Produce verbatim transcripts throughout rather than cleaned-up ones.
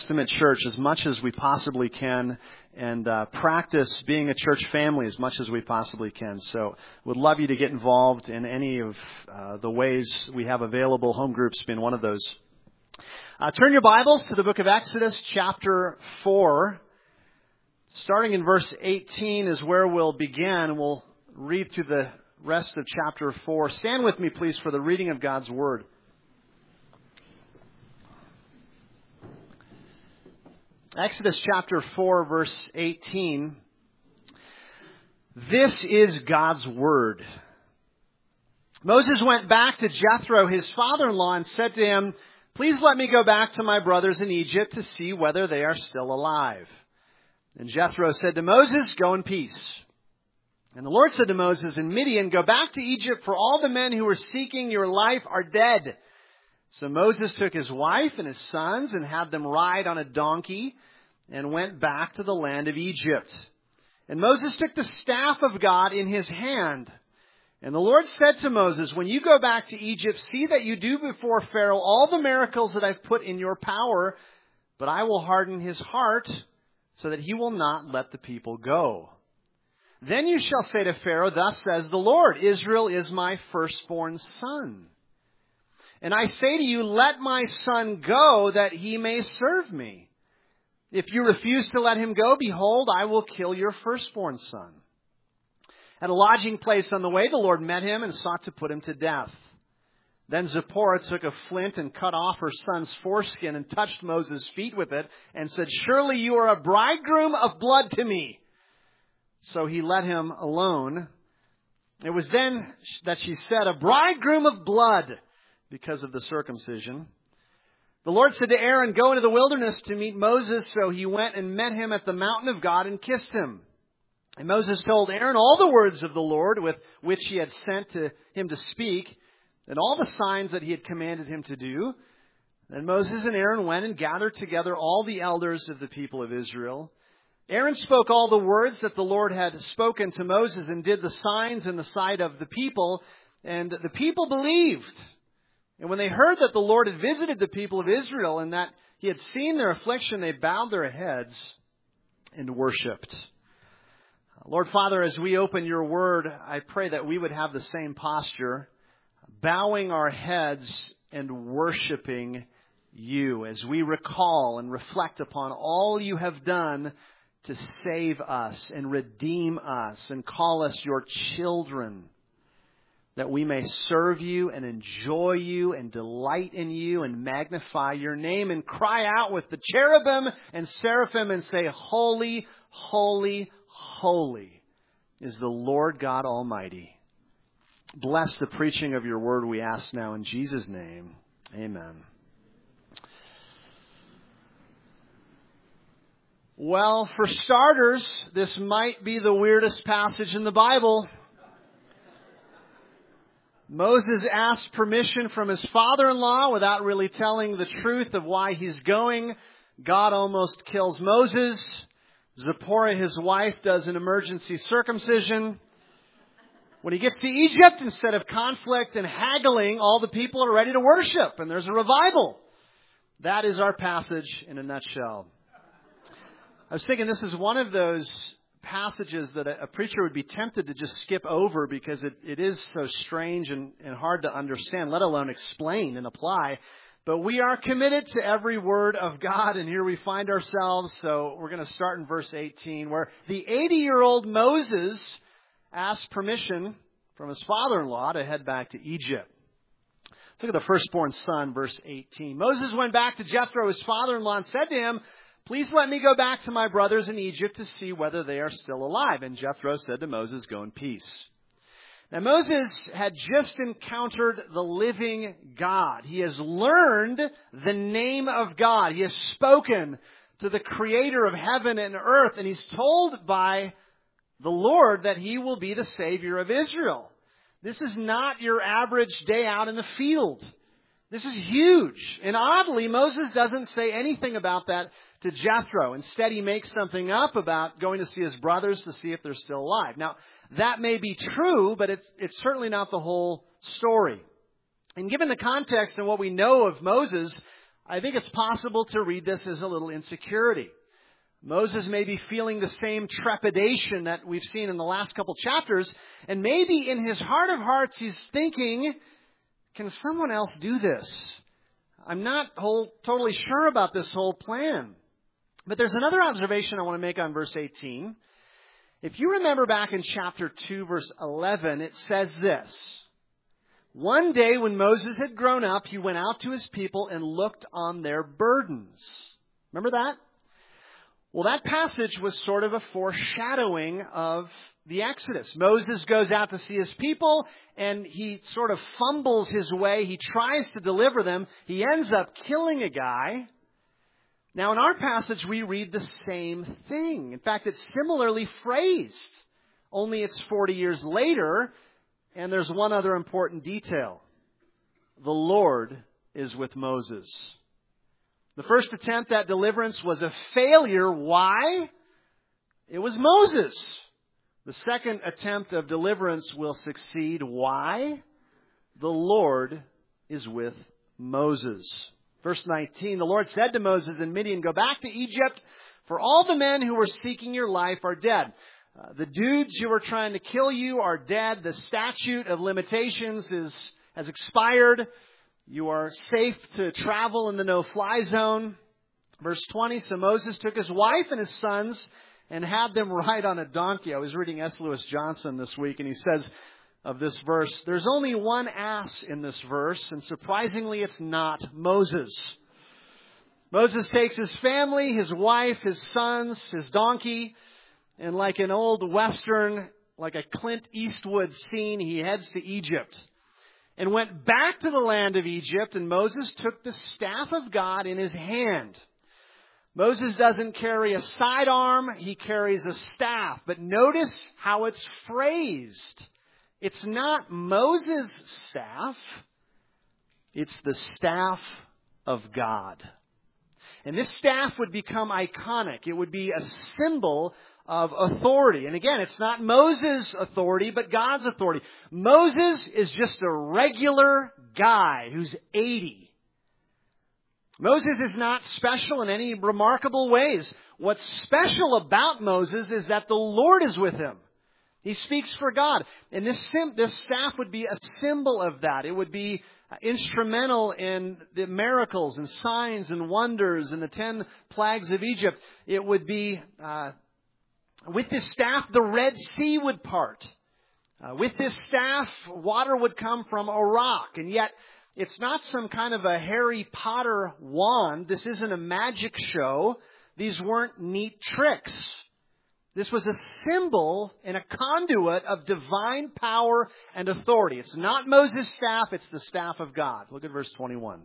Testament church as much as we possibly can and uh, practice being a church family as much as we possibly can. So would love you to get involved in any of uh, the ways we have available, home groups being one of those. Uh, turn your Bibles to the book of Exodus, chapter four. Starting in verse eighteen is where we'll begin. We'll read through the rest of chapter four. Stand with me, please, for the reading of God's Word. Exodus chapter four, verse eighteen. This is God's Word. Moses went back to Jethro, his father-in-law, and said to him, "Please let me go back to my brothers in Egypt to see whether they are still alive." And Jethro said to Moses, "Go in peace." And the Lord said to Moses in Midian, "Go back to Egypt, for all the men who were seeking your life are dead." So Moses took his wife and his sons and had them ride on a donkey and went back to the land of Egypt. And Moses took the staff of God in his hand. And the Lord said to Moses, "When you go back to Egypt, see that you do before Pharaoh all the miracles that I've put in your power, but I will harden his heart so that he will not let the people go. Then you shall say to Pharaoh, 'Thus says the Lord, Israel is my firstborn son. And I say to you, let my son go that he may serve me. If you refuse to let him go, behold, I will kill your firstborn son.' At a lodging place on the way, the Lord met him and sought to put him to death. Then Zipporah took a flint and cut off her son's foreskin and touched Moses' feet with it and said, 'Surely you are a bridegroom of blood to me.' So he let him alone. It was then that she said, 'A bridegroom of blood,' because of the circumcision. The Lord said to Aaron, 'Go into the wilderness to meet Moses.' So he went and met him at the mountain of God and kissed him. And Moses told Aaron all the words of the Lord with which he had sent to him to speak, and all the signs that he had commanded him to do. Then Moses and Aaron went and gathered together all the elders of the people of Israel. Aaron spoke all the words that the Lord had spoken to Moses and did the signs in the sight of the people, and the people believed. And when they heard that the Lord had visited the people of Israel and that he had seen their affliction, they bowed their heads and worshipped. Lord Father, as we open your word, I pray that we would have the same posture, bowing our heads and worshiping you as we recall and reflect upon all you have done to save us and redeem us and call us your children, that we may serve you and enjoy you and delight in you and magnify your name and cry out with the cherubim and seraphim and say, "Holy, holy, holy is the Lord God Almighty." Bless the preaching of your word, we ask now in Jesus' name. Amen. Well, for starters, this might be the weirdest passage in the Bible. Moses asked permission from his father-in-law without really telling the truth of why he's going. God almost kills Moses. Zipporah, his wife, does an emergency circumcision. When he gets to Egypt, instead of conflict and haggling, all the people are ready to worship, and there's a revival. That is our passage in a nutshell. I was thinking this is one of those passages that a, a preacher would be tempted to just skip over because it, it is so strange and, and hard to understand, let alone explain and apply. But we are committed to every word of God, and here we find ourselves. So we're going to start in verse eighteen, where the eighty-year-old Moses asked permission from his father-in-law to head back to Egypt. Let's look at the firstborn son, verse eighteen. Moses went back to Jethro, his father-in-law, and said to him, "Please let me go back to my brothers in Egypt to see whether they are still alive." And Jethro said to Moses, "Go in peace." Now Moses had just encountered the living God. He has learned the name of God. He has spoken to the creator of heaven and earth, and he's told by the Lord that he will be the Savior of Israel. This is not your average day out in the field. This is huge. And oddly, Moses doesn't say anything about that to Jethro. Instead, he makes something up about going to see his brothers to see if they're still alive. Now, that may be true, but it's, it's certainly not the whole story. And given the context and what we know of Moses, I think it's possible to read this as a little insecurity. Moses may be feeling the same trepidation that we've seen in the last couple chapters, and maybe in his heart of hearts he's thinking, can someone else do this? I'm not whole, totally sure about this whole plan. But there's another observation I want to make on verse eighteen. If you remember back in chapter two, verse eleven, it says this. One day when Moses had grown up, he went out to his people and looked on their burdens. Remember that? Well, that passage was sort of a foreshadowing of the Exodus. Moses goes out to see his people, and he sort of fumbles his way. He tries to deliver them. He ends up killing a guy. Now, in our passage, we read the same thing. In fact, it's similarly phrased, only it's forty years later, and there's one other important detail. The Lord is with Moses. The first attempt at deliverance was a failure. Why? It was Moses. The second attempt of deliverance will succeed. Why? The Lord is with Moses. Verse nineteen, the Lord said to Moses in Midian, go back to Egypt, for all the men who were seeking your life are dead. Uh, the dudes who were trying to kill you are dead. The statute of limitations is has expired. You are safe to travel in the no-fly zone. Verse twenty, so Moses took his wife and his sons and had them ride on a donkey. I was reading S. Lewis Johnson this week, and he says of this verse, there's only one ass in this verse, and surprisingly it's not Moses. Moses takes his family, his wife, his sons, his donkey, and like an old Western, like a Clint Eastwood scene, he heads to Egypt and went back to the land of Egypt, and Moses took the staff of God in his hand. Moses doesn't carry a sidearm, he carries a staff. But notice how it's phrased. It's not Moses' staff, it's the staff of God. And this staff would become iconic. It would be a symbol of authority. And again, it's not Moses' authority, but God's authority. Moses is just a regular guy who's eighty. Moses is not special in any remarkable ways. What's special about Moses is that the Lord is with him. He speaks for God. And this sim- this staff would be a symbol of that. It would be instrumental in the miracles and signs and wonders and the ten plagues of Egypt. It would be... Uh, With this staff, the Red Sea would part. Uh, with this staff, water would come from a rock. And yet, it's not some kind of a Harry Potter wand. This isn't a magic show. These weren't neat tricks. This was a symbol and a conduit of divine power and authority. It's not Moses' staff, it's the staff of God. Look at verse twenty-one.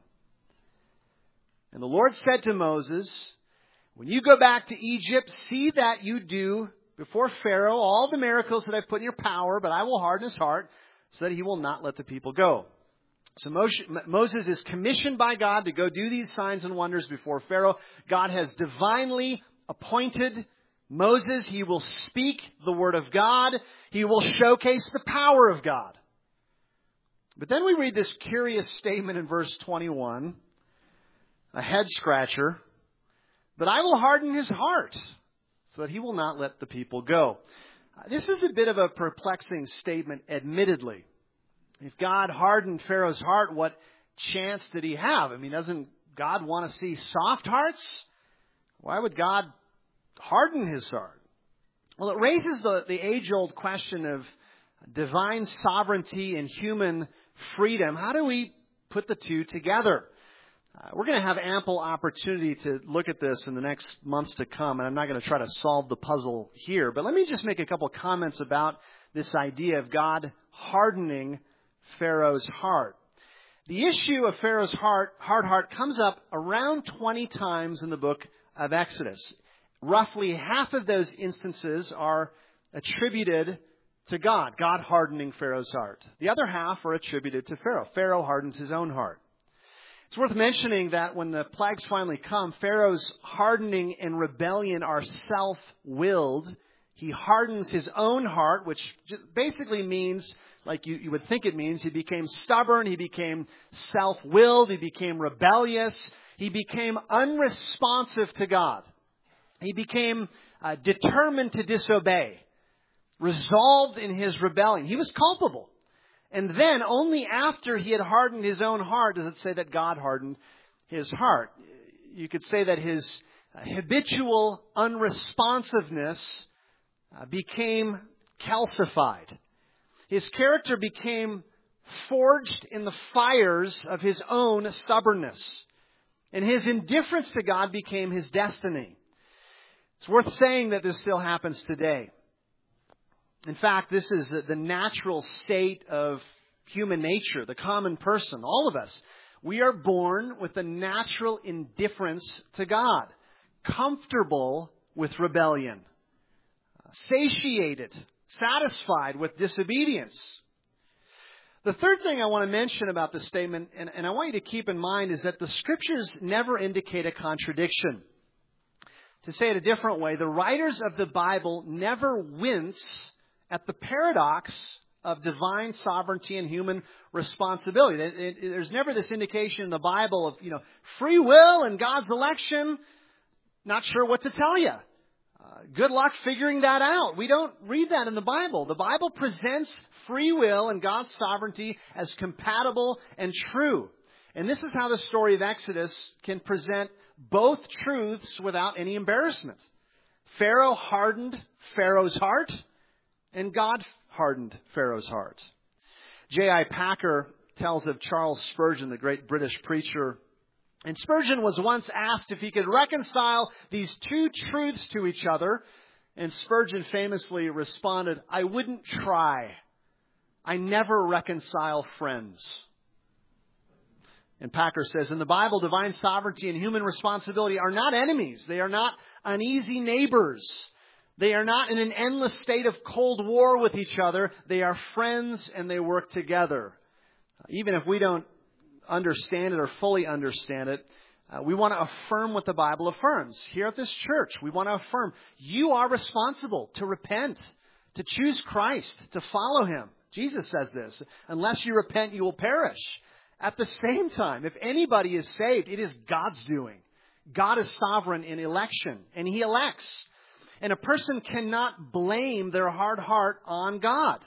And the Lord said to Moses, when you go back to Egypt, see that you do before Pharaoh all the miracles that I've put in your power, but I will harden his heart so that he will not let the people go. So Moses is commissioned by God to go do these signs and wonders before Pharaoh. God has divinely appointed Moses. He will speak the word of God. He will showcase the power of God. But then we read this curious statement in verse twenty-one, a head scratcher. But I will harden his heart so that he will not let the people go. This is a bit of a perplexing statement, admittedly. If God hardened Pharaoh's heart, what chance did he have? I mean, doesn't God want to see soft hearts? Why would God harden his heart? Well, it raises the, the age-old question of divine sovereignty and human freedom. How do we put the two together? Uh, we're going to have ample opportunity to look at this in the next months to come, and I'm not going to try to solve the puzzle here. But let me just make a couple comments about this idea of God hardening Pharaoh's heart. The issue of Pharaoh's heart, hard heart comes up around twenty times in the book of Exodus. Roughly half of those instances are attributed to God, God hardening Pharaoh's heart. The other half are attributed to Pharaoh. Pharaoh hardens his own heart. It's worth mentioning that when the plagues finally come, Pharaoh's hardening and rebellion are self-willed. He hardens his own heart, which basically means, like you, you would think it means, he became stubborn, he became self-willed, he became rebellious. He became unresponsive to God. He became uh, determined to disobey, resolved in his rebellion. He was culpable. And then only after he had hardened his own heart does it say that God hardened his heart. You could say that his habitual unresponsiveness uh, became calcified. His character became forged in the fires of his own stubbornness. And his indifference to God became his destiny. It's worth saying that this still happens today. In fact, this is the natural state of human nature, the common person, all of us. We are born with a natural indifference to God, comfortable with rebellion, satiated, satisfied with disobedience. The third thing I want to mention about this statement, and, and I want you to keep in mind, is that the Scriptures never indicate a contradiction. To say it a different way, the writers of the Bible never wince at the paradox of divine sovereignty and human responsibility. It, it, there's never this indication in the Bible of, you know, free will and God's election. Not sure what to tell you. Uh, good luck figuring that out. We don't read that in the Bible. The Bible presents free will and God's sovereignty as compatible and true. And this is how the story of Exodus can present both truths without any embarrassment. Pharaoh hardened Pharaoh's heart, and God hardened Pharaoh's heart. J I Packer tells of Charles Spurgeon, the great British preacher. And Spurgeon was once asked if he could reconcile these two truths to each other. And Spurgeon famously responded, "I wouldn't try. I never reconcile friends." And Packer says, in the Bible, divine sovereignty and human responsibility are not enemies. They are not uneasy neighbors. They are not in an endless state of cold war with each other. They are friends and they work together. Even if we don't understand it or fully understand it, uh, we want to affirm what the Bible affirms. Here at this church, we want to affirm you are responsible to repent, to choose Christ, to follow Him. Jesus says this, unless you repent, you will perish. At the same time, if anybody is saved, it is God's doing. God is sovereign in election, and He elects. And a person cannot blame their hard heart on God.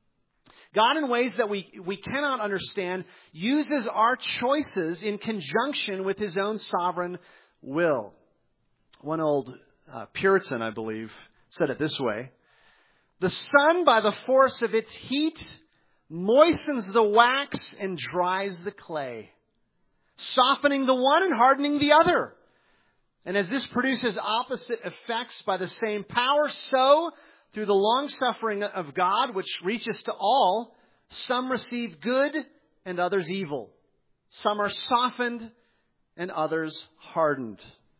God, in ways that we, we cannot understand, uses our choices in conjunction with His own sovereign will. One old uh, Puritan, I believe, said it this way: the sun, by the force of its heat, moistens the wax and dries the clay, softening the one and hardening the other. And as this produces opposite effects by the same power, so through the long-suffering of God, which reaches to all, some receive good and others evil. Some are softened and others hardened.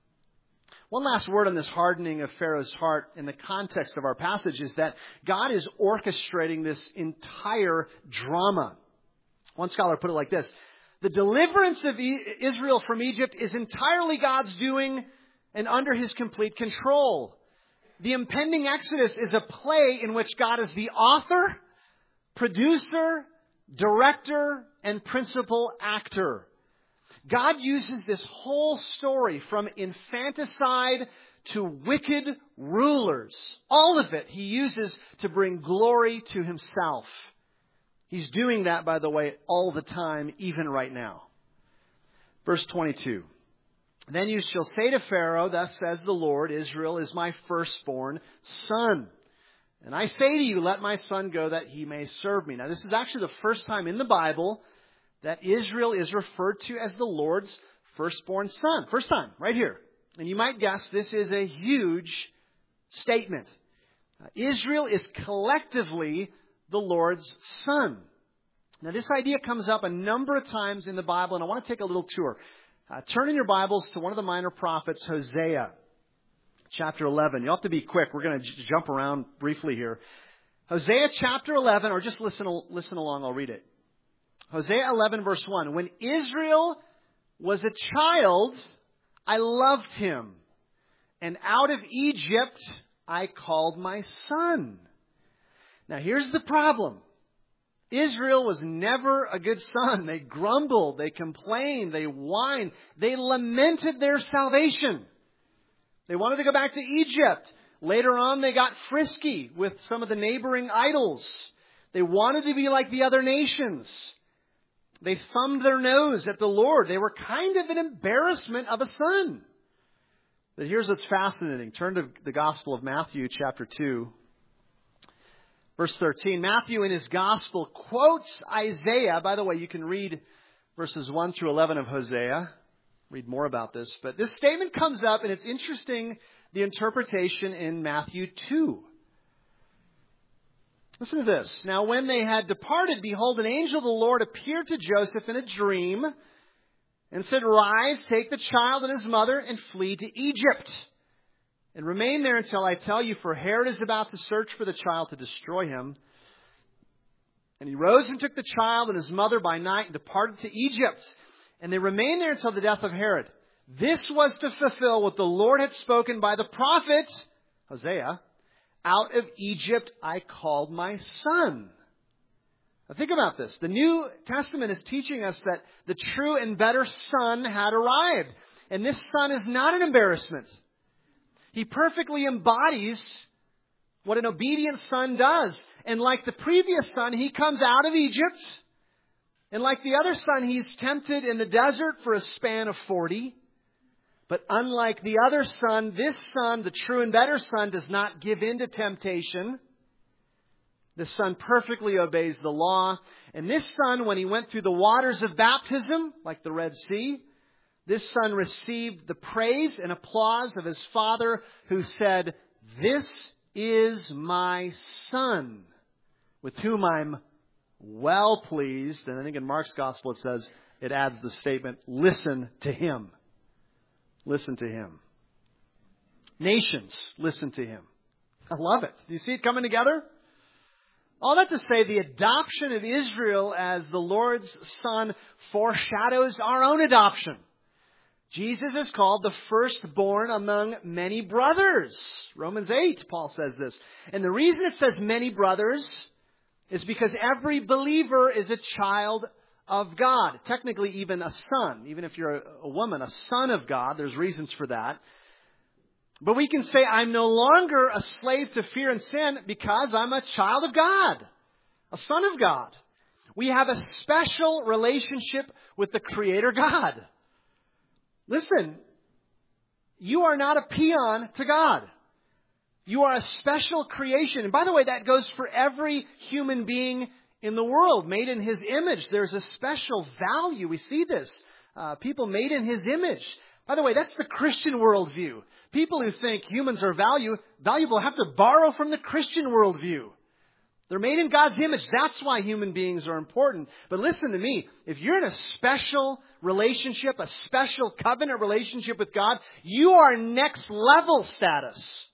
One last word on this hardening of Pharaoh's heart in the context of our passage is that God is orchestrating this entire drama. One scholar put it like this: the deliverance of Israel from Egypt is entirely God's doing and under His complete control. The impending Exodus is a play in which God is the author, producer, director, and principal actor. God uses this whole story from infanticide to wicked rulers. All of it He uses to bring glory to Himself. He's doing that, by the way, all the time, even right now. Verse twenty-two. Then you shall say to Pharaoh, thus says the Lord, Israel is my firstborn son. And I say to you, let my son go that he may serve me. Now, this is actually the first time in the Bible that Israel is referred to as the Lord's firstborn son. First time, right here. And you might guess this is a huge statement. Uh, Israel is collectively the Lord's son. Now, this idea comes up a number of times in the Bible, and I want to take a little tour. Uh, turn in your Bibles to one of the minor prophets, Hosea, chapter eleven. You'll have to be quick. We're going to j- jump around briefly here. Hosea chapter eleven, or just listen, listen along, I'll read it. Hosea eleven, verse one. When Israel was a child, I loved him, and out of Egypt I called my son. Now, here's the problem. Israel was never a good son. They grumbled, they complained, they whined, they lamented their salvation. They wanted to go back to Egypt. Later on, they got frisky with some of the neighboring idols. They wanted to be like the other nations. They thumbed their nose at the Lord. They were kind of an embarrassment of a son. But here's what's fascinating. Turn to the Gospel of Matthew, chapter two. Verse thirteen. Matthew in his Gospel quotes Isaiah. By the way, you can read verses one through eleven of Hosea. Read more about this. But this statement comes up, and it's interesting, the interpretation in Matthew two. Listen to this. Now when they had departed, behold, an angel of the Lord appeared to Joseph in a dream and said, Rise, take the child and his mother and flee to Egypt. And remain there until I tell you, for Herod is about to search for the child to destroy him. And he rose and took the child and his mother by night and departed to Egypt. And they remained there until the death of Herod. This was to fulfill what the Lord had spoken by the prophet, Hosea, Out of Egypt I called my son. Now think about this. The New Testament is teaching us that the true and better son had arrived. And this son is not an embarrassment. He perfectly embodies what an obedient son does. And like the previous son, he comes out of Egypt. And like the other son, he's tempted in the desert for a span of forty. But unlike the other son, this son, the true and better son, does not give in to temptation. This son perfectly obeys the law. And this son, when he went through the waters of baptism, like the Red Sea, this son received the praise and applause of his father, who said, This is my son, with whom I'm well pleased. And I think in Mark's gospel it says, it adds the statement, listen to him. Listen to him. Nations, listen to him. I love it. Do you see it coming together? All that to say, the adoption of Israel as the Lord's son foreshadows our own adoption. Jesus is called the firstborn among many brothers. Romans eight, Paul says this. And the reason it says many brothers is because every believer is a child of God. Technically, even a son. Even if you're a, a woman, a son of God. There's reasons for that. But we can say, I'm no longer a slave to fear and sin because I'm a child of God. A son of God. We have a special relationship with the Creator God. Listen, you are not a peon to God. You are a special creation. And by the way, that goes for every human being in the world, made in His image. There's a special value. We see this. Uh, people made in His image. By the way, that's the Christian worldview. People who think humans are value, valuable have to borrow from the Christian worldview. They're made in God's image. That's why human beings are important. But listen to me. If you're in a special relationship, a special covenant relationship with God, you are next level status.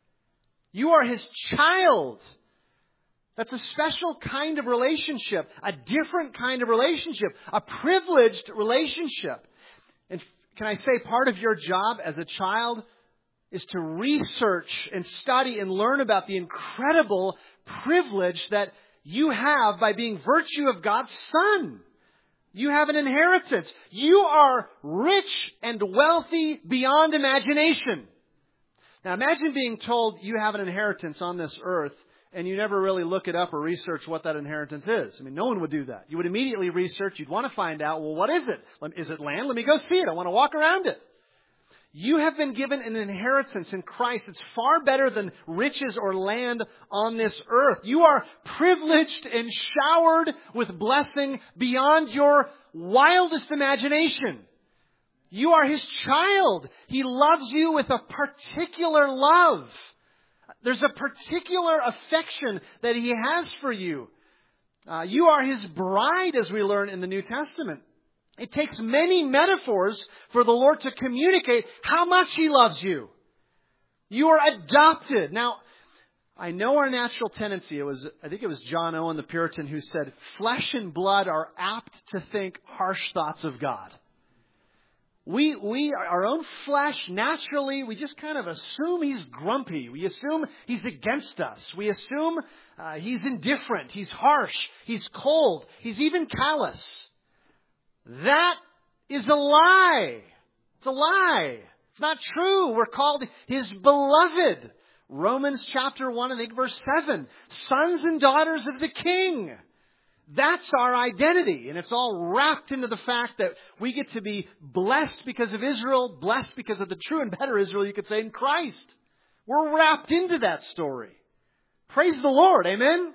You are His child. That's a special kind of relationship, a different kind of relationship, a privileged relationship. And can I say part of your job as a child is to research and study and learn about the incredible privilege that you have by being virtue of God's Son. You have an inheritance. You are rich and wealthy beyond imagination. Now imagine being told you have an inheritance on this earth and you never really look it up or research what that inheritance is. I mean, no one would do that. You would immediately research. You'd want to find out, well, what is it? Is it land? Let me go see it. I want to walk around it. You have been given an inheritance in Christ. It's far better than riches or land on this earth. You are privileged and showered with blessing beyond your wildest imagination. You are His child. He loves you with a particular love. There's a particular affection that He has for you. Uh, you are His bride, as we learn in the New Testament. It takes many metaphors for the Lord to communicate how much He loves you. You are adopted. Now, I know our natural tendency, it was, I think it was John Owen, the Puritan, who said, flesh and blood are apt to think harsh thoughts of God. We, we, our own flesh, naturally, we just kind of assume he's grumpy. We assume he's against us. We assume uh, he's indifferent. He's harsh. He's cold. He's even callous. That is a lie. It's a lie. It's not true. We're called his beloved. Romans chapter one, I think verse seven. Sons and daughters of the King. That's our identity. And it's all wrapped into the fact that we get to be blessed because of Israel, blessed because of the true and better Israel, you could say, in Christ. We're wrapped into that story. Praise the Lord. Amen?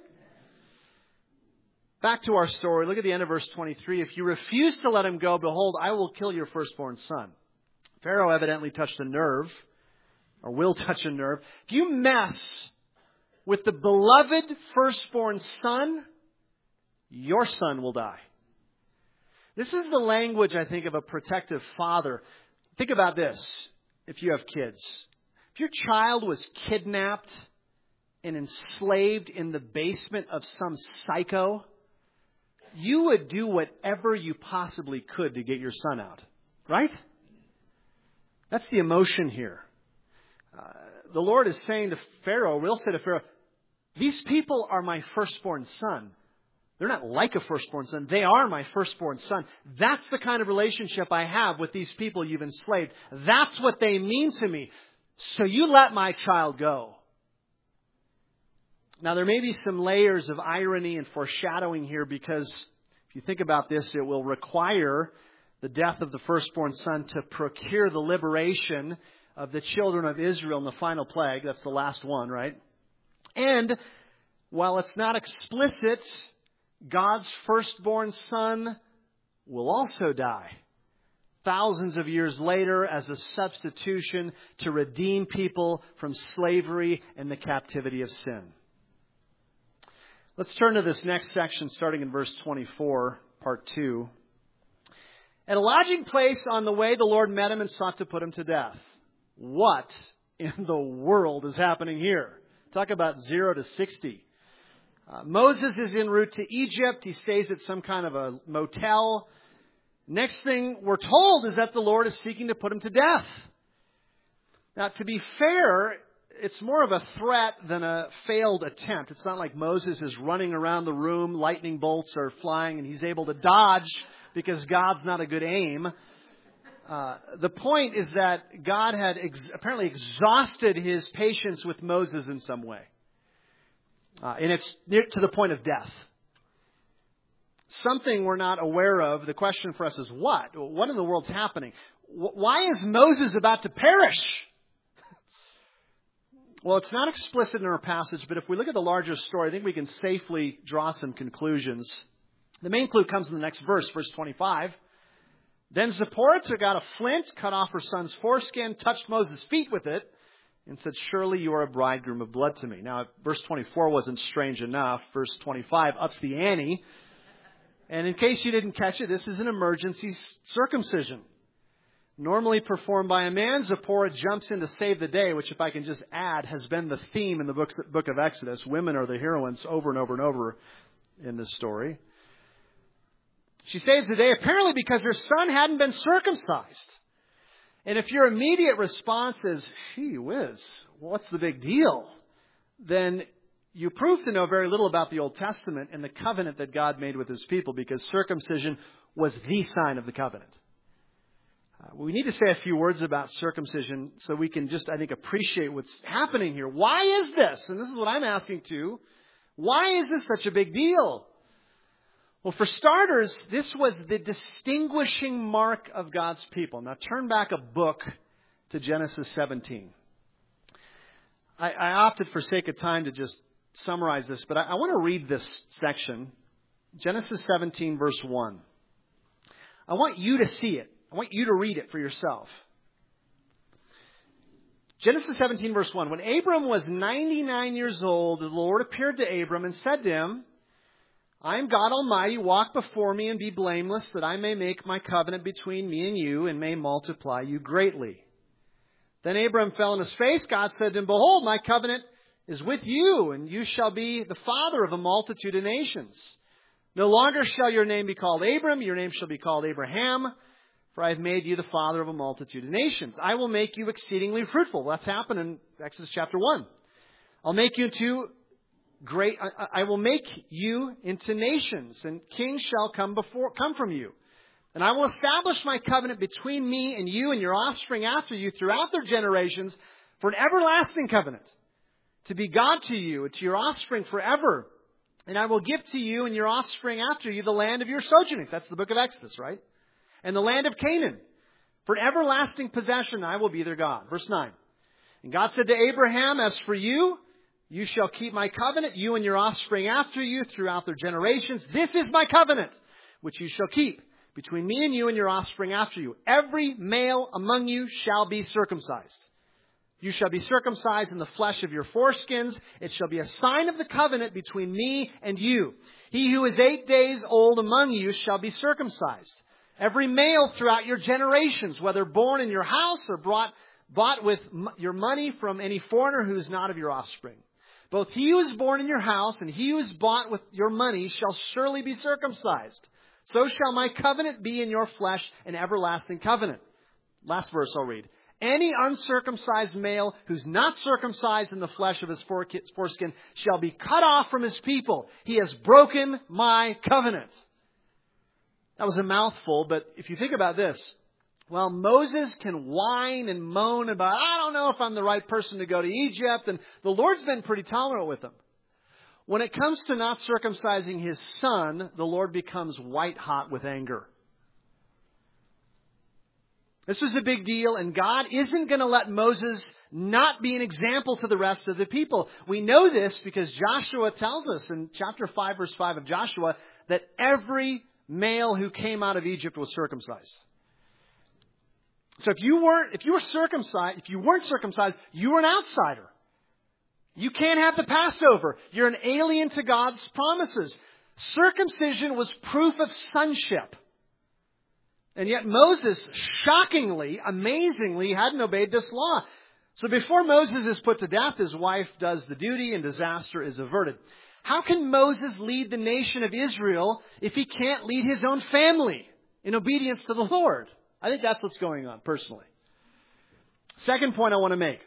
Back to our story. Look at the end of verse twenty-three. If you refuse to let him go, behold, I will kill your firstborn son. Pharaoh evidently touched a nerve, or will touch a nerve. If you mess with the beloved firstborn son, your son will die. This is the language, I think, of a protective father. Think about this, if you have kids. If your child was kidnapped and enslaved in the basement of some psycho, you would do whatever you possibly could to get your son out. Right? That's the emotion here. Uh, the Lord is saying to Pharaoh, will say to Pharaoh, these people are my firstborn son. They're not like a firstborn son. They are my firstborn son. That's the kind of relationship I have with these people you've enslaved. That's what they mean to me. So you let my child go. Now, there may be some layers of irony and foreshadowing here because if you think about this, it will require the death of the firstborn son to procure the liberation of the children of Israel in the final plague. That's the last one, right? And while it's not explicit, God's firstborn son will also die thousands of years later as a substitution to redeem people from slavery and the captivity of sin. Let's turn to this next section starting in verse twenty-four, part two. At a lodging place on the way, the Lord met him and sought to put him to death. What in the world is happening here? Talk about zero to sixty. Uh, Moses is en route to Egypt. He stays at some kind of a motel. Next thing we're told is that the Lord is seeking to put him to death. Now, to be fair, it's more of a threat than a failed attempt. It's not like Moses is running around the room, lightning bolts are flying, and he's able to dodge because God's not a good aim. Uh, the point is that God had ex- apparently exhausted his patience with Moses in some way. Uh, and it's near to the point of death. Something we're not aware of. The question for us is what? What in the world's happening? Why is Moses about to perish? Well, it's not explicit in our passage, but if we look at the larger story, I think we can safely draw some conclusions. The main clue comes in the next verse, verse twenty-five. Then Zipporah took out a flint, cut off her son's foreskin, touched Moses' feet with it, and said, surely you are a bridegroom of blood to me. Now, verse twenty-four wasn't strange enough. Verse twenty-five ups the ante. And in case you didn't catch it, this is an emergency circumcision. Normally performed by a man, Zipporah jumps in to save the day, which, if I can just add, has been the theme in the books, book of Exodus. Women are the heroines over and over and over in this story. She saves the day apparently because her son hadn't been circumcised. And if your immediate response is, gee whiz, what's the big deal? Then you prove to know very little about the Old Testament and the covenant that God made with his people, because circumcision was the sign of the covenant. Uh, we need to say a few words about circumcision so we can just, I think, appreciate what's happening here. Why is this? And this is what I'm asking too. Why is this such a big deal? Well, for starters, this was the distinguishing mark of God's people. Now, turn back a book to Genesis seventeen. I, I opted for sake of time to just summarize this, but I, I want to read this section. Genesis seventeen, verse one. I want you to see it. I want you to read it for yourself. Genesis seventeen, verse one. When Abram was ninety-nine years old, the Lord appeared to Abram and said to him, I am God Almighty, walk before me and be blameless, that I may make my covenant between me and you and may multiply you greatly. Then Abram fell on his face. God said to him, behold, my covenant is with you, and you shall be the father of a multitude of nations. No longer shall your name be called Abram, your name shall be called Abraham, for I have made you the father of a multitude of nations. I will make you exceedingly fruitful. That's happened in Exodus chapter one. I'll make you into great, I, I will make you into nations, and kings shall come before, come from you. And I will establish my covenant between me and you and your offspring after you throughout their generations for an everlasting covenant, to be God to you and to your offspring forever. And I will give to you and your offspring after you the land of your sojournings. That's the book of Exodus, right? And the land of Canaan. For an everlasting possession I will be their God. Verse nine. And God said to Abraham, as for you, you shall keep my covenant, you and your offspring after you throughout their generations. This is my covenant, which you shall keep between me and you and your offspring after you. Every male among you shall be circumcised. You shall be circumcised in the flesh of your foreskins. It shall be a sign of the covenant between me and you. He who is eight days old among you shall be circumcised. Every male throughout your generations, whether born in your house or brought, bought with your money from any foreigner who is not of your offspring. Both he who is born in your house and he who is bought with your money shall surely be circumcised. So shall my covenant be in your flesh, an everlasting covenant. Last verse I'll read. Any uncircumcised male who's not circumcised in the flesh of his foreskin shall be cut off from his people. He has broken my covenant. That was a mouthful, but if you think about this, well, Moses can whine and moan about, I don't know if I'm the right person to go to Egypt, and the Lord's been pretty tolerant with him. When it comes to not circumcising his son, the Lord becomes white hot with anger. This was a big deal, and God isn't going to let Moses not be an example to the rest of the people. We know this because Joshua tells us in chapter five, verse five of Joshua, that every male who came out of Egypt was circumcised. So if you weren't, if you were circumcised, if you weren't circumcised, you were an outsider. You can't have the Passover. You're an alien to God's promises. Circumcision was proof of sonship. And yet Moses, shockingly, amazingly, hadn't obeyed this law. So before Moses is put to death, his wife does the duty and disaster is averted. How can Moses lead the nation of Israel if he can't lead his own family in obedience to the Lord? I think that's what's going on, personally. Second point I want to make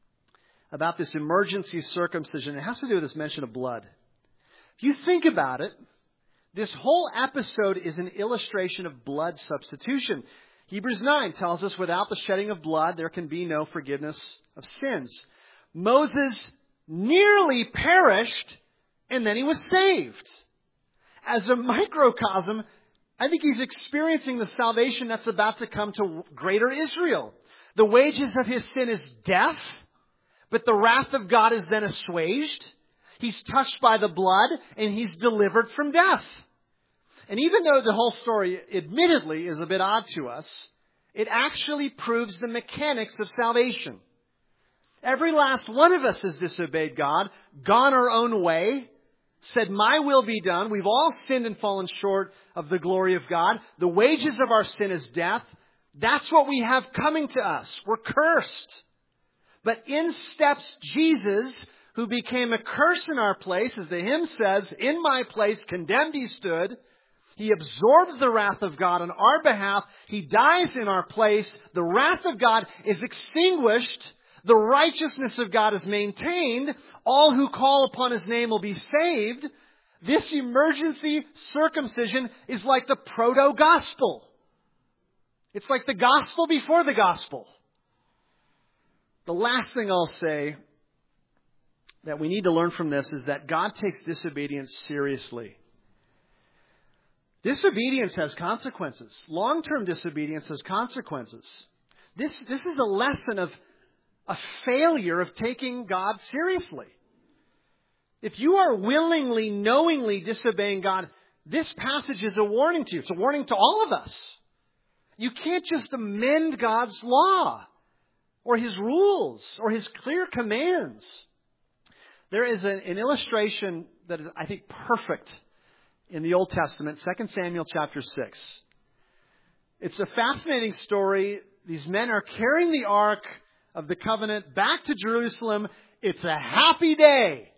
about this emergency circumcision, it has to do with this mention of blood. If you think about it, this whole episode is an illustration of blood substitution. Hebrews nine tells us without the shedding of blood, there can be no forgiveness of sins. Moses nearly perished, and then he was saved. As a microcosm, I think he's experiencing the salvation that's about to come to greater Israel. The wages of his sin is death, but the wrath of God is then assuaged. He's touched by the blood, and he's delivered from death. And even though the whole story, admittedly, is a bit odd to us, it actually proves the mechanics of salvation. Every last one of us has disobeyed God, gone our own way, said, my will be done. We've all sinned and fallen short of the glory of God. The wages of our sin is death. That's what we have coming to us. We're cursed. But in steps Jesus, who became a curse in our place, as the hymn says, in my place condemned he stood. He absorbs the wrath of God on our behalf. He dies in our place. The wrath of God is extinguished. The righteousness of God is maintained. All who call upon his name will be saved. This emergency circumcision is like the proto-gospel. It's like the gospel before the gospel. The last thing I'll say that we need to learn from this is that God takes disobedience seriously. Disobedience has consequences. Long-term disobedience has consequences. This, this is a lesson of a failure of taking God seriously. If you are willingly, knowingly disobeying God, this passage is a warning to you. It's a warning to all of us. You can't just amend God's law or his rules or his clear commands. There is an, an illustration that is, I think, perfect in the Old Testament, Second Samuel chapter six. It's a fascinating story. These men are carrying the Ark of the Covenant back to Jerusalem. It's a happy day.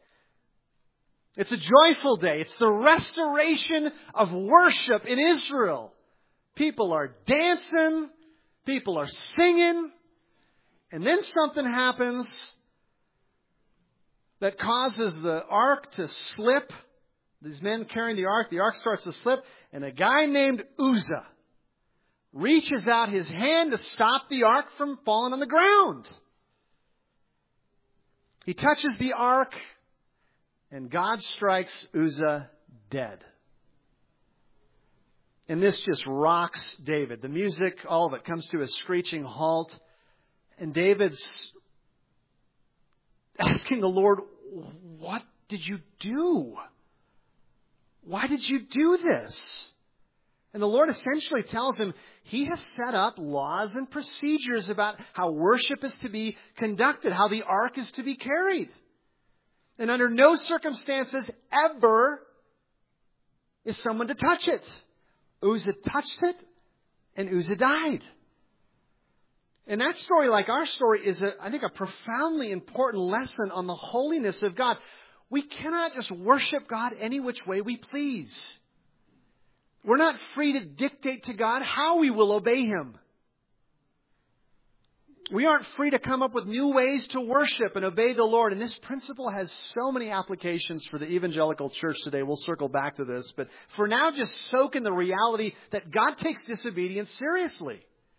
It's a joyful day. It's the restoration of worship in Israel. People are dancing. People are singing. And then something happens that causes the ark to slip. These men carrying the ark, the ark starts to slip. And a guy named Uzzah reaches out his hand to stop the ark from falling on the ground. He touches the ark, and God strikes Uzzah dead. And this just rocks David. The music, all of it, comes to a screeching halt. And David's asking the Lord, what did you do? Why did you do this? And the Lord essentially tells him He has set up laws and procedures about how worship is to be conducted, how the ark is to be carried. And under no circumstances ever is someone to touch it. Uzzah touched it, and Uzzah died. And that story, like our story, is, a, I think, a profoundly important lesson on the holiness of God. We cannot just worship God any which way we please. We're not free to dictate to God how we will obey Him. We aren't free to come up with new ways to worship and obey the Lord. And this principle has so many applications for the evangelical church today. We'll circle back to this. But for now, just soak in the reality that God takes disobedience seriously.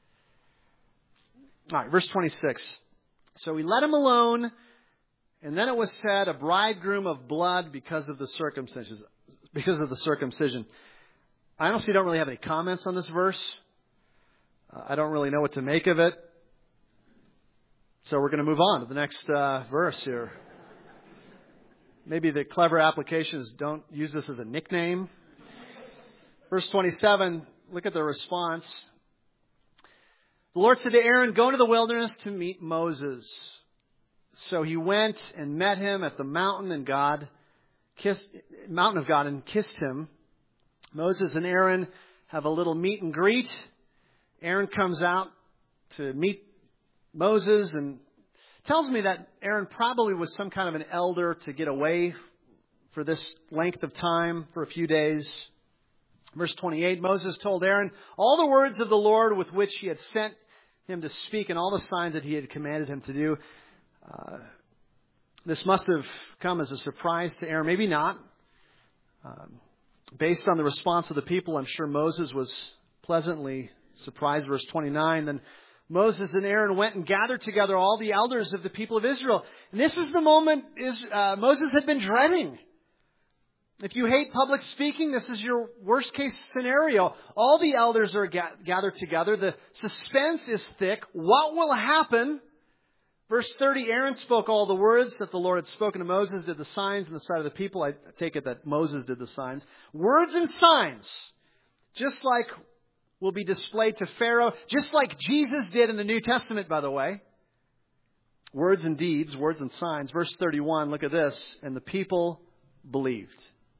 All right, verse twenty-six. So He let him alone, and then it was said, a bridegroom of blood because of the circumcision. Because of the circumcision. I honestly don't really have any comments on this verse. Uh, I don't really know what to make of it. So we're going to move on to the next uh, verse here. Maybe the clever applications don't use this as a nickname. Verse twenty-seven, look at the response. The Lord said to Aaron, go into the wilderness to meet Moses. So he went and met him at the mountain and God kissed, mountain of God and kissed him. Moses and Aaron have a little meet and greet. Aaron comes out to meet Moses and tells me that Aaron probably was some kind of an elder to get away for this length of time, for a few days. Verse twenty-eight, Moses told Aaron all the words of the Lord with which He had sent him to speak and all the signs that He had commanded him to do. Uh, this must have come as a surprise to Aaron. Maybe not. Um, based on the response of the people, I'm sure Moses was pleasantly surprised. Verse twenty-nine, then Moses and Aaron went and gathered together all the elders of the people of Israel. And this is the moment is, uh, Moses had been dreading. If you hate public speaking, this is your worst case scenario. All the elders are ga- gathered together. The suspense is thick. What will happen? Verse thirty, Aaron spoke all the words that the Lord had spoken to Moses, did the signs in the sight of the people. I take it that Moses did the signs. Words and signs, just like will be displayed to Pharaoh, just like Jesus did in the New Testament, by the way. Words and deeds, words and signs. Verse thirty-one, look at this. And the people believed.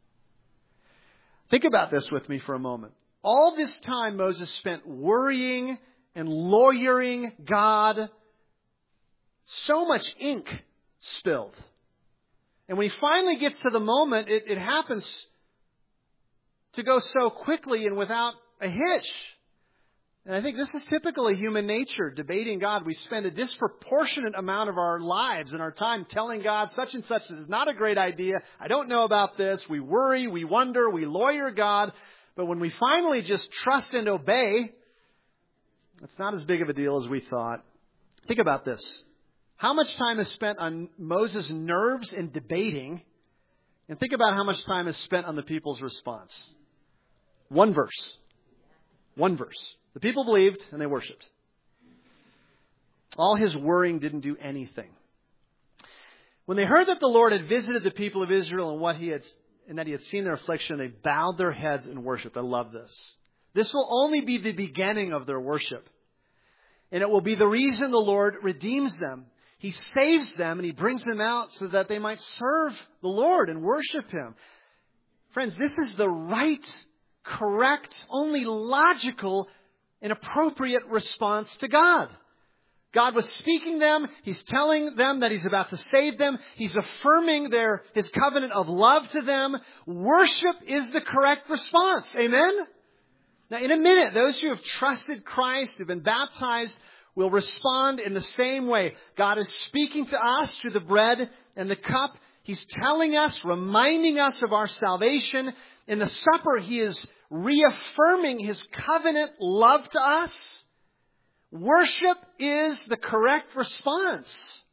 Think about this with me for a moment. All this time Moses spent worrying and lawyering God. So much ink spilled. And when he finally gets to the moment, it, it happens to go so quickly and without a hitch. And I think this is typically human nature, debating God. We spend a disproportionate amount of our lives and our time telling God such and such is not a great idea. I don't know about this. We worry, we wonder, we lawyer God. But when we finally just trust and obey, it's not as big of a deal as we thought. Think about this. How much time is spent on Moses' nerves and debating? And think about how much time is spent on the people's response. One verse. One verse. The people believed and they worshipped. All his worrying didn't do anything. When they heard that the Lord had visited the people of Israel and what he had, and that he had seen their affliction, they bowed their heads and worshipped. I love this. This will only be the beginning of their worship. And it will be the reason the Lord redeems them. He saves them and He brings them out so that they might serve the Lord and worship Him. Friends, this is the right, correct, only logical and appropriate response to God. God was speaking them. He's telling them that He's about to save them. He's affirming their His covenant of love to them. Worship is the correct response. Amen? Now, in a minute, those who have trusted Christ, who have been baptized, will respond in the same way. God is speaking to us through the bread and the cup. He's telling us, reminding us of our salvation. In the supper, He is reaffirming His covenant love to us. Worship is the correct response.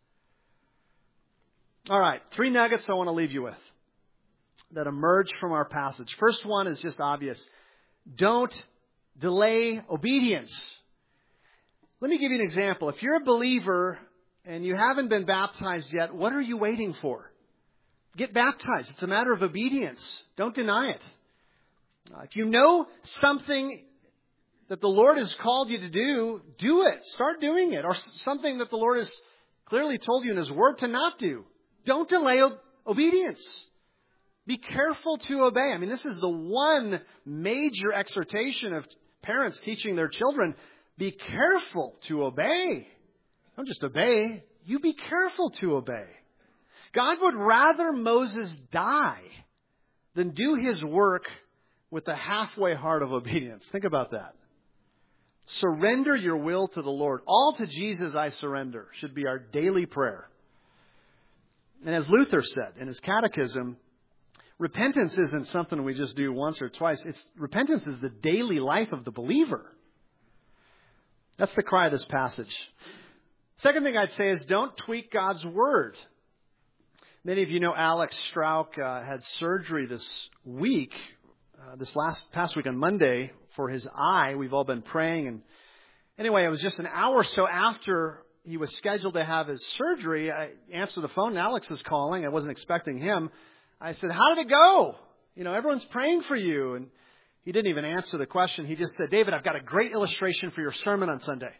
All right, three nuggets I want to leave you with that emerge from our passage. First one is just obvious. Don't delay obedience. Let me give you an example. If you're a believer and you haven't been baptized yet, what are you waiting for? Get baptized. It's a matter of obedience. Don't deny it. Uh, if you know something that the Lord has called you to do, do it. Start doing it. Or something that the Lord has clearly told you in His Word to not do. Don't delay o- obedience. Be careful to obey. I mean, this is the one major exhortation of parents teaching their children. Be careful to obey. Don't just obey. You be careful to obey. God would rather Moses die than do His work with the halfway heart of obedience. Think about that. Surrender your will to the Lord. All to Jesus I surrender should be our daily prayer. And as Luther said in his catechism, repentance isn't something we just do once or twice. It's, repentance is the daily life of the believer. That's the cry of this passage. Second thing I'd say is don't tweak God's Word. Many of you know Alex Strauch uh, had surgery this week, uh, this last past week on Monday for his eye. We've all been praying. And anyway, it was just an hour or so after he was scheduled to have his surgery. I answered the phone and Alex is calling. I wasn't expecting him. I said, how did it go? You know, everyone's praying for you. And he didn't even answer the question. He just said, David, I've got a great illustration for your sermon on Sunday.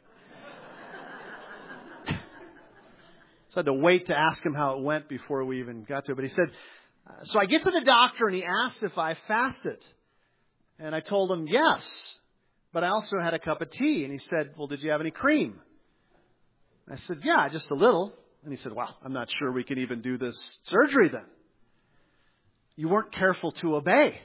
So I had to wait to ask him how it went before we even got to it. But he said, so I get to the doctor and he asked if I fasted. And I told him yes, but I also had a cup of tea. And he said, well, did you have any cream? I said, yeah, just a little. And he said, well, I'm not sure we can even do this surgery then. You weren't careful to obey.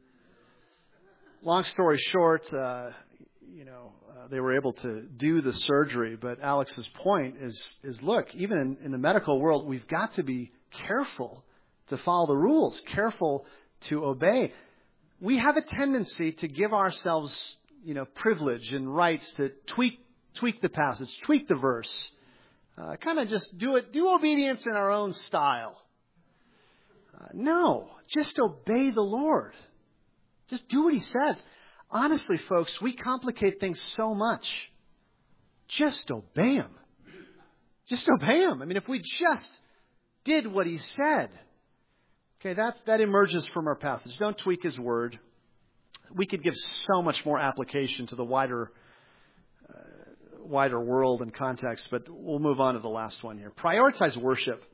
Long story short, uh, you know, uh, they were able to do the surgery. But Alex's point is, is look, even in, in the medical world, we've got to be careful to follow the rules, careful to obey. We have a tendency to give ourselves, you know, privilege and rights to tweak tweak the passage, tweak the verse, uh, kind of just do it, do obedience in our own style. Uh, no, just obey the Lord. Just do what He says. Honestly, folks, we complicate things so much. Just obey Him. Just obey Him. I mean, if we just did what He said. Okay, that, that emerges from our passage. Don't tweak His Word. We could give so much more application to the wider, uh, wider world and context, but we'll move on to the last one here. Prioritize worship.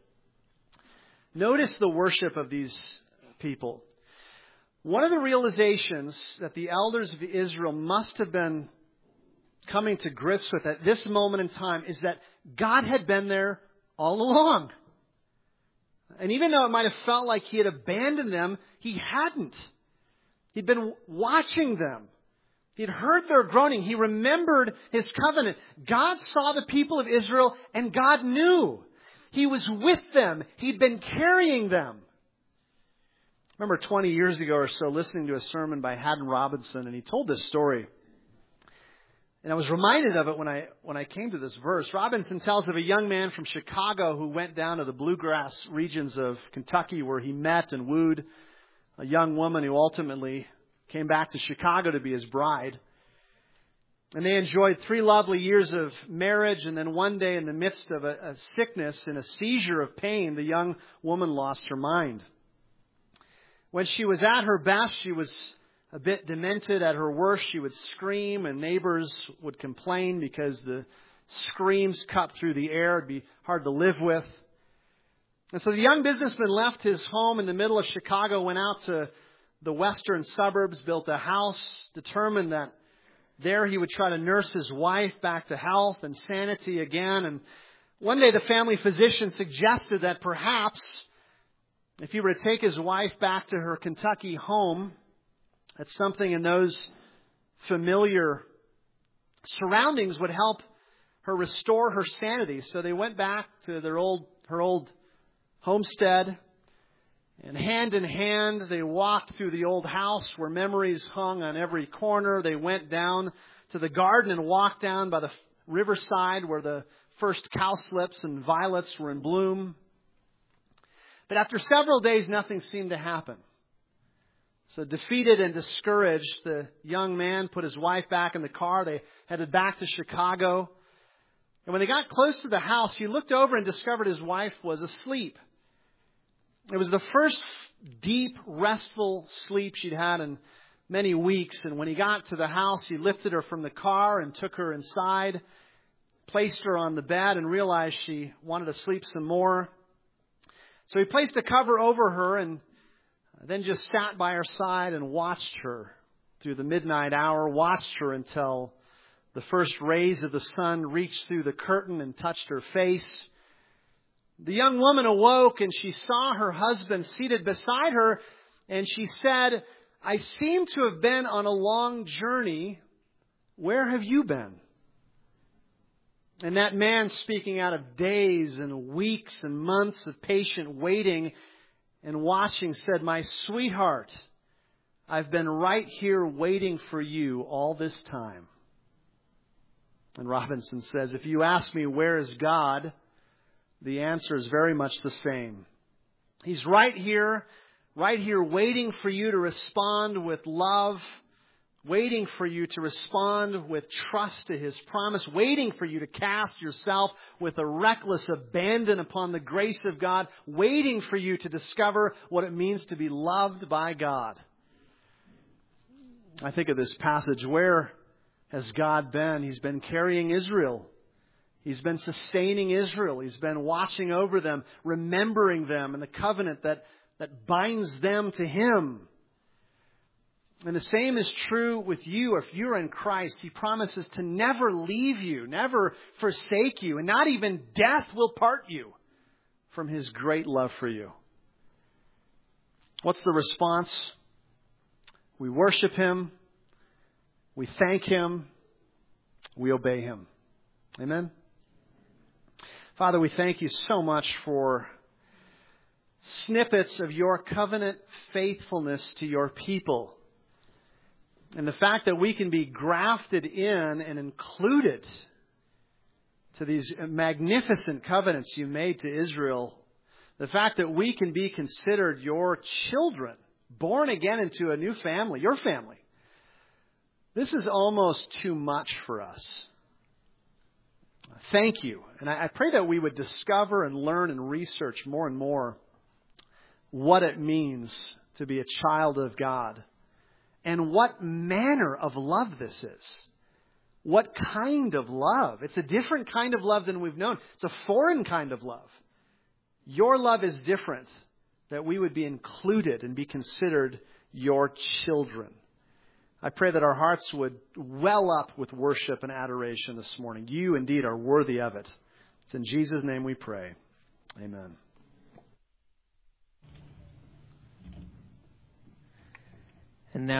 Notice the worship of these people. One of the realizations that the elders of Israel must have been coming to grips with at this moment in time is that God had been there all along. And even though it might have felt like He had abandoned them, He hadn't. He'd been watching them. He'd heard their groaning. He remembered His covenant. God saw the people of Israel and God knew. He was with them. He'd been carrying them. I remember twenty years ago or so listening to a sermon by Haddon Robinson, and he told this story. And I was reminded of it when I when I came to this verse. Robinson tells of a young man from Chicago who went down to the bluegrass regions of Kentucky where he met and wooed a young woman who ultimately came back to Chicago to be his bride. And they enjoyed three lovely years of marriage, and then one day in the midst of a, a sickness and a seizure of pain, the young woman lost her mind. When she was at her best, she was a bit demented. At her worst, she would scream, and neighbors would complain because the screams cut through the air. It'd be hard to live with. And so the young businessman left his home in the middle of Chicago, went out to the western suburbs, built a house, determined that there he would try to nurse his wife back to health and sanity again. And one day the family physician suggested that perhaps if he were to take his wife back to her Kentucky home, that something in those familiar surroundings would help her restore her sanity. So they went back to their old, her old homestead. And hand in hand, they walked through the old house where memories hung on every corner. They went down to the garden and walked down by the riverside where the first cowslips and violets were in bloom. But after several days, nothing seemed to happen. So defeated and discouraged, the young man put his wife back in the car. They headed back to Chicago. And when they got close to the house, he looked over and discovered his wife was asleep. It was the first deep, restful sleep she'd had in many weeks. And when he got to the house, he lifted her from the car and took her inside, placed her on the bed, and realized she wanted to sleep some more. So he placed a cover over her and then just sat by her side and watched her through the midnight hour, watched her until the first rays of the sun reached through the curtain and touched her face. The young woman awoke and she saw her husband seated beside her, and she said, "I seem to have been on a long journey. Where have you been?" And that man, speaking out of days and weeks and months of patient waiting and watching, said, "My sweetheart, I've been right here waiting for you all this time." And Robinson says, if you ask me, where is God? The answer is very much the same. He's right here, right here waiting for you to respond with love, waiting for you to respond with trust to His promise, waiting for you to cast yourself with a reckless abandon upon the grace of God, waiting for you to discover what it means to be loved by God. I think of this passage. Where has God been? He's been carrying Israel. He's been sustaining Israel. He's been watching over them, remembering them and the covenant that, that binds them to Him. And the same is true with you. If you're in Christ, He promises to never leave you, never forsake you, and not even death will part you from His great love for you. What's the response? We worship Him. We thank Him. We obey Him. Amen. Father, we thank You so much for snippets of Your covenant faithfulness to Your people. And the fact that we can be grafted in and included to these magnificent covenants You made to Israel. The fact that we can be considered Your children, born again into a new family, Your family. This is almost too much for us. Thank You. And I pray that we would discover and learn and research more and more what it means to be a child of God. And what manner of love this is. What kind of love. It's a different kind of love than we've known. It's a foreign kind of love. Your love is different. That we would be included and be considered Your children. I pray that our hearts would well up with worship and adoration this morning. You indeed are worthy of it. It's in Jesus' name we pray. Amen.